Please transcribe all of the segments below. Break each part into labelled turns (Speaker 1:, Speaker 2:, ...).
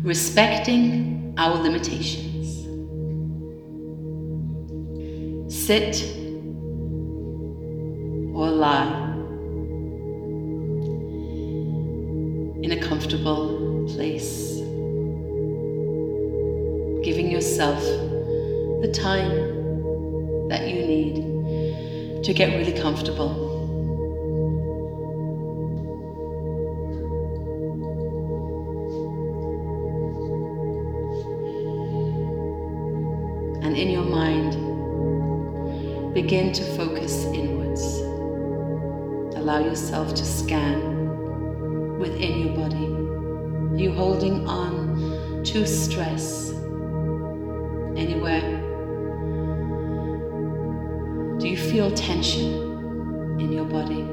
Speaker 1: Respecting our limitations. Sit or lie in a comfortable place, giving yourself the time that you need to get really comfortable. And in your mind, begin to focus inwards. Allow yourself to scan within your body. Are you holding on to stress anywhere? Do you feel tension in your body?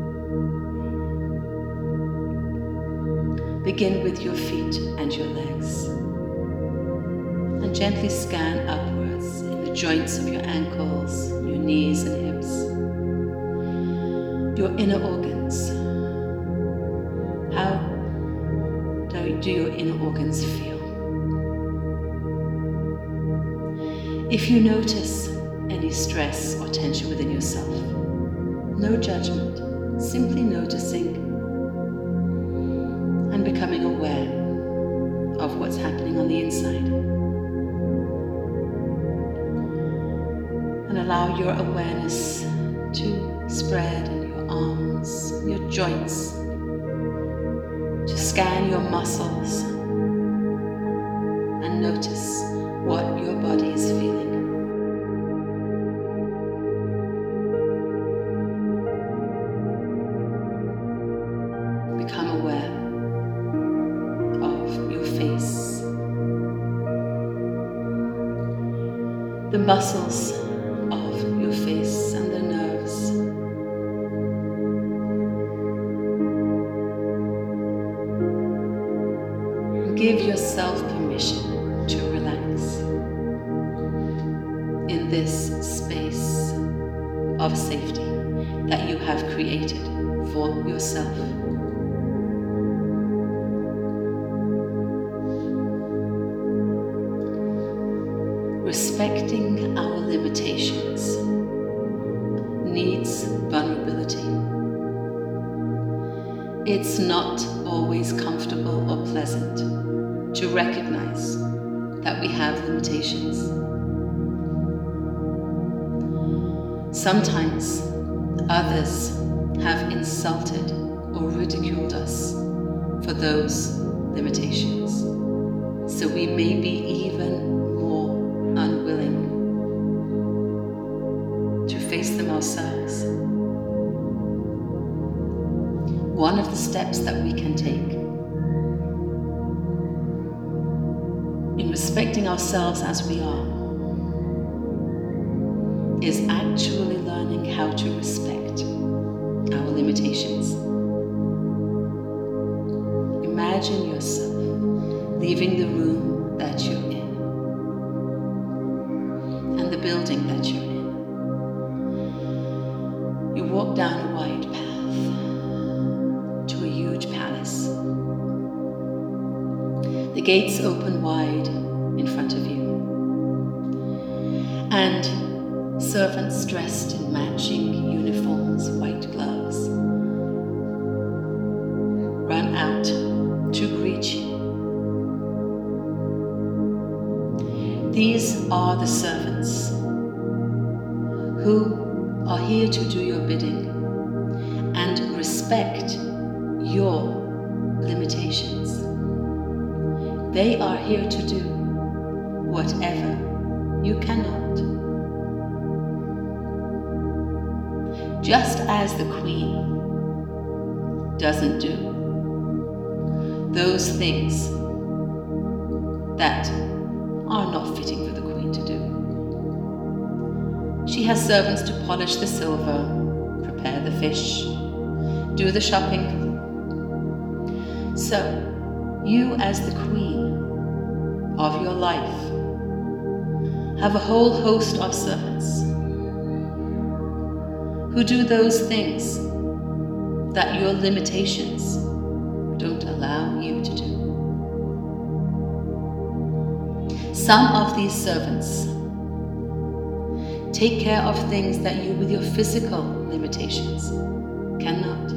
Speaker 1: Begin with your feet and your legs. And gently scan upwards in the joints of your ankles, your knees and hips, your inner organs. How do your inner organs feel? If you notice any stress or tension within yourself, no judgment, simply noticing and becoming aware of what's happening on the inside. And allow your awareness to spread in your arms, your joints, to scan your muscles and notice what your body is feeling. Become aware of your face, the muscles of your face and the nerves. Give yourself permission to relax in this space of safety that you have created for yourself. Respecting our limitations needs vulnerability. It's not always comfortable or pleasant to recognize that we have limitations. Sometimes others have insulted or ridiculed us for those limitations, so we may be even unwilling to face them ourselves. One of the steps that we can take in respecting ourselves as we are is actually learning how to respect our limitations. Imagine yourself leaving the room that you're in, the building that you're in. You walk down a wide path to a huge palace. The gates open wide in front of you, and servants dressed in matching uniforms, white gloves, run out to greet you. These are the servants who are here to do your bidding and respect your limitations. They are here to do whatever you cannot. Just as the queen doesn't do those things that are not fitting for the queen to do. She has servants to polish the silver, prepare the fish, do the shopping. So, you as the queen of your life have a whole host of servants who do those things that your limitations don't allow you to do. Some of these servants take care of things that you, with your physical limitations, cannot.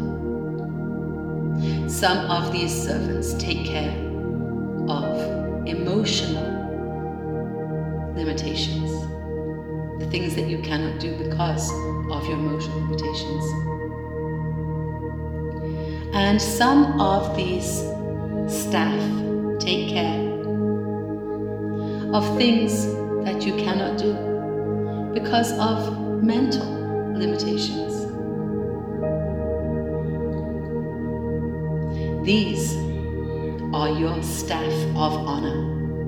Speaker 1: Some of these servants take care of emotional limitations, the things that you cannot do because of your emotional limitations. And some of these staff take care of things that you cannot do because of mental limitations. These are your staff of honor.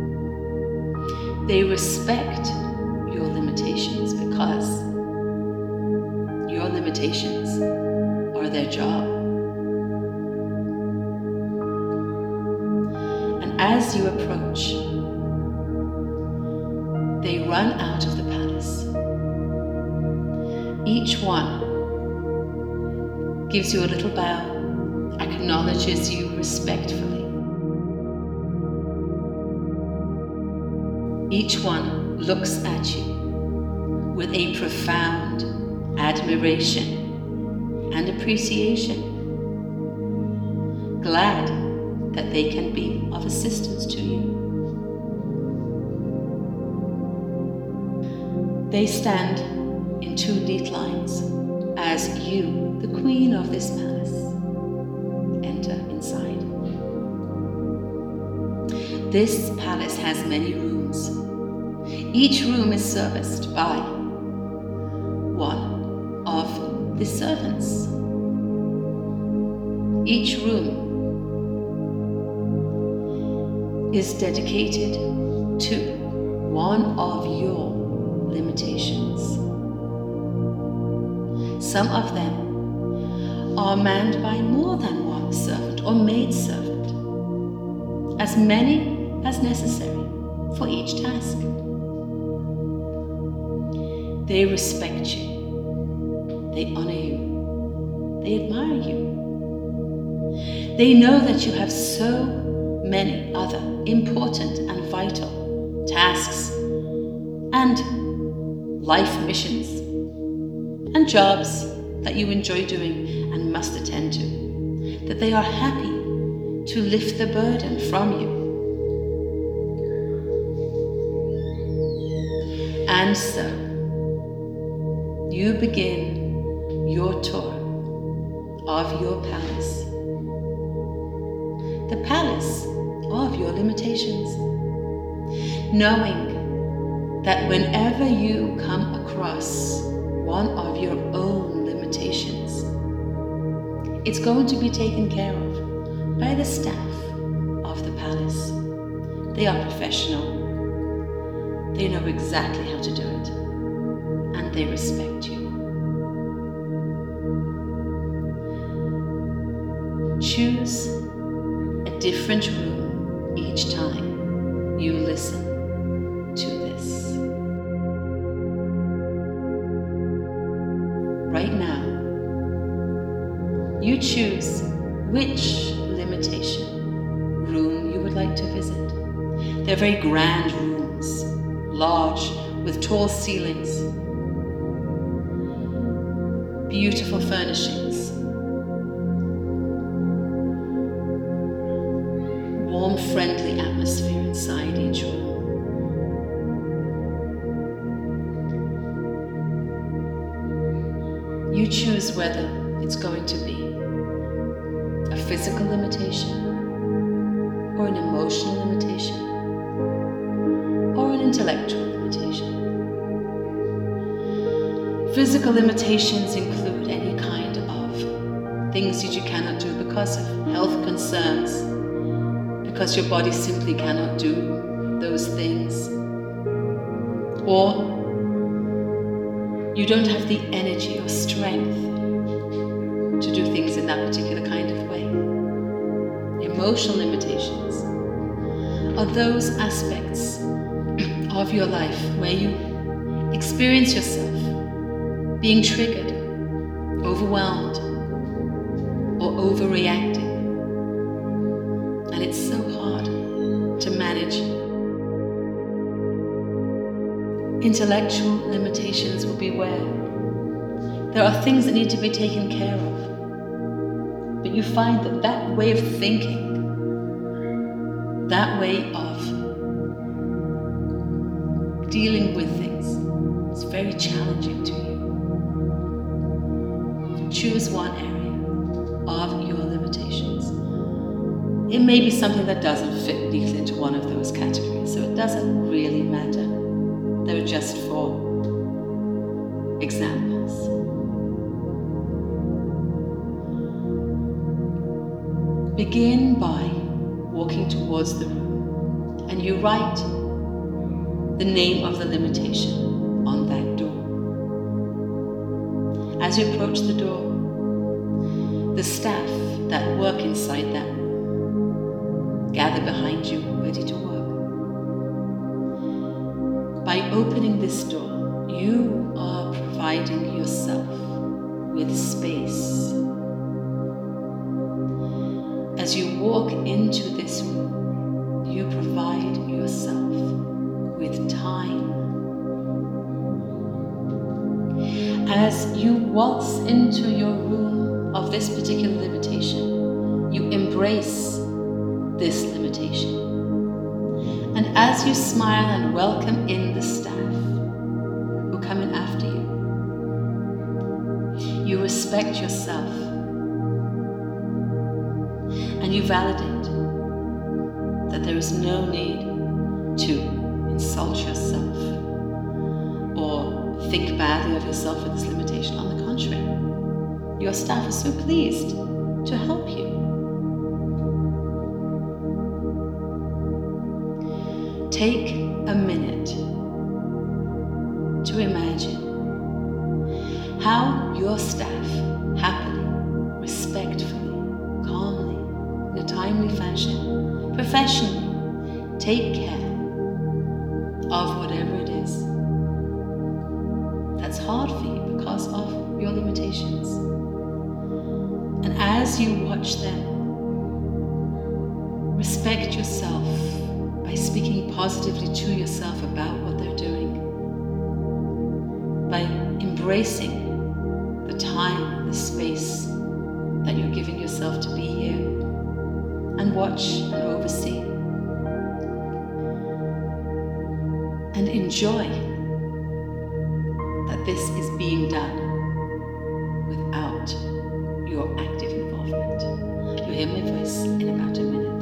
Speaker 1: They respect your limitations because your limitations are their job. And as you approach, they run out of the palace. Each one gives you a little bow, acknowledges you respectfully. Each one looks at you with a profound admiration and appreciation, glad that they can be of assistance to you. They stand in two neat lines as you, the queen of this palace, enter inside. This palace has many rooms. Each room is serviced by one of the servants. Each room is dedicated to one of your limitations. Some of them are manned by more than one servant or maidservant, as many as necessary for each task. They respect you, they honor you, they admire you. They know that you have so many other important and vital tasks and life missions and jobs that you enjoy doing and must attend to, that they are happy to lift the burden from you. And so, you begin your tour of your palace, the palace of your limitations, knowing that whenever you come across one of your own limitations, it's going to be taken care of by the staff of the palace. They are professional. They know exactly how to do it, and they respect you. Choose a different room each time you listen to this. Right now, you choose which limitation room you would like to visit. They're very grand rooms, large, with tall ceilings, beautiful furnishings, warm, friendly atmosphere inside each room. You choose whether it's going to be a physical limitation, or an emotional limitation, or an intellectual limitation. Physical limitations include any kind of things that you cannot do because of health concerns, because your body simply cannot do those things, or you don't have the energy or strength to do things in that particular kind of way. Emotional limitations are those aspects of your life where you experience yourself being triggered, overwhelmed, or overreacting. And it's so hard to manage Intellectual limitations will be where there are things that need to be taken care of. But you find that that way of thinking, that way of dealing with things is very challenging to you. Choose one area of your limitations. It may be something that doesn't fit neatly into one of those categories, so it doesn't really matter. They're just for examples. Begin by walking towards the room, and you write the name of the limitation on that door. As you approach the door, the staff that work inside that room gather behind you, ready to work. By opening this door, you are providing yourself with space. As you walk into this room, you provide yourself with time. As you waltz into your room of this particular limitation, you embrace this limitation. And as you smile and welcome in the staff who come in after you, you respect yourself and you validate that there is no need to insult yourself or think badly of yourself with this limitation. On the contrary, your staff is so pleased to help you. Take a minute to imagine how your staff happily, respectfully, calmly, in a timely fashion, professionally, take care of whatever it is that's hard for you because of your limitations. And as you watch them, respect yourself by speaking positively to yourself about what they're doing, by embracing the time, the space that you're giving yourself to be here, and watch and oversee. And enjoy that this is being done without your active involvement. You'll hear my voice in about a minute.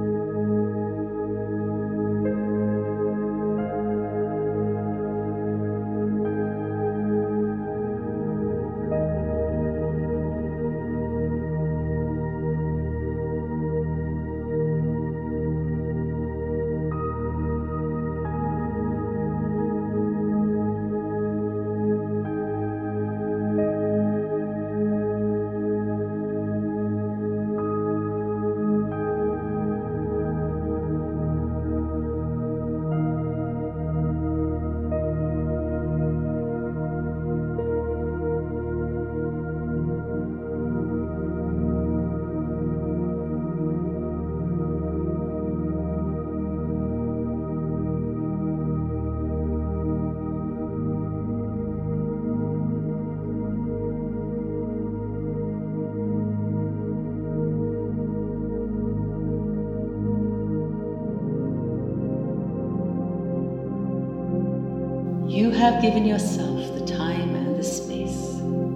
Speaker 1: You have given yourself the time and the space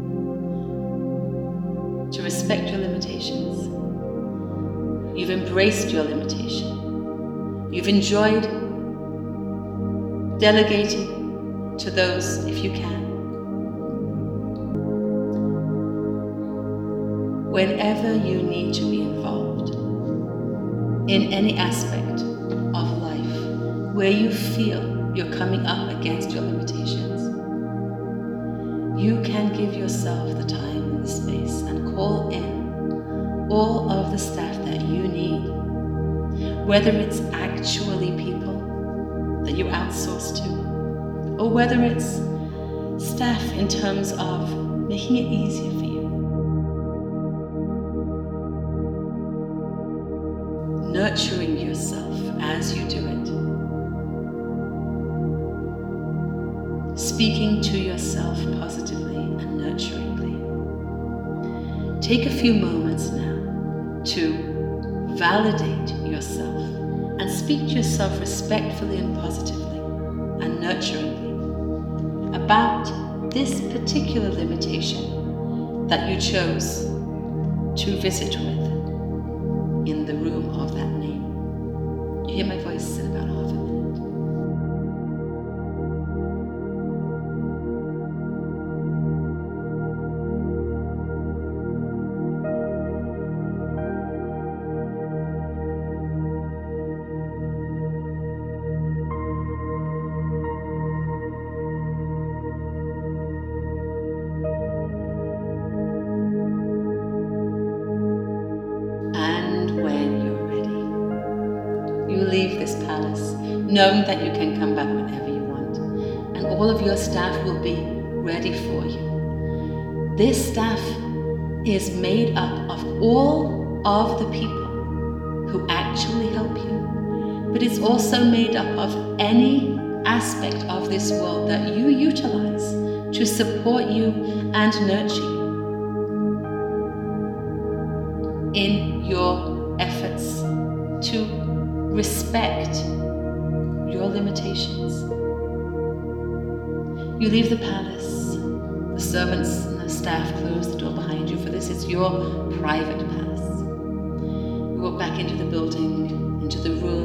Speaker 1: to respect your limitations. You've embraced your limitation. You've enjoyed delegating to those if you can. Whenever you need to be involved in any aspect of life where you feel you're coming up against your limitations, you can give yourself the time and the space and call in all of the staff that you need, whether it's actually people that you outsource to, or whether it's staff in terms of making it easier for you. Nurturing yourself as you do it. speaking to yourself positively and nurturingly. Take a few moments now to validate yourself and speak to yourself respectfully and positively and nurturingly about this particular limitation that you chose to visit with in the room of that name. You hear my voice in about half a minute. And when you're ready, you leave this palace, knowing that you can come back whenever you want, and all of your staff will be ready for you. This staff is made up of all of the people who actually help you, but it's also made up of any aspect of this world that you utilize to support you and nurture you in your efforts to respect your limitations. You leave the palace, the servants and the staff close the door behind you, for this is your private palace. You walk back into the building, into the room